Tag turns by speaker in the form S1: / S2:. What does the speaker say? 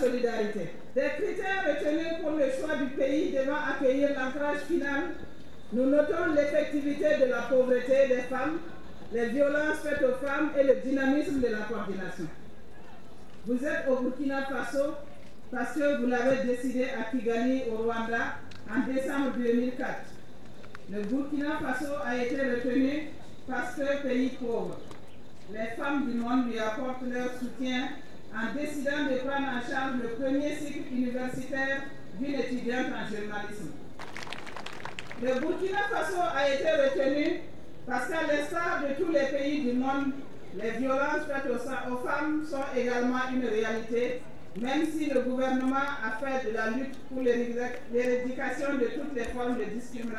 S1: solidarité. Des critères retenus pour le choix du pays devant accueillir l'ancrage final, nous notons l'effectivité de la pauvreté des femmes, les violences faites aux femmes et le dynamisme de la coordination. Vous êtes au Burkina Faso parce que vous l'avez décidé à Kigali, au Rwanda, en décembre 2004. Le Burkina Faso a été retenu parce que pays pauvre. Les femmes du monde lui apportent leur soutien en décidant de prendre en charge le premier cycle universitaire d'une étudiante en journalisme. Le Burkina Faso a été retenu parce qu'à l'instar de tous les pays du monde, les violences faites aux femmes sont également une réalité, même si le gouvernement a fait de la lutte pour l'éradication de toutes les formes de discrimination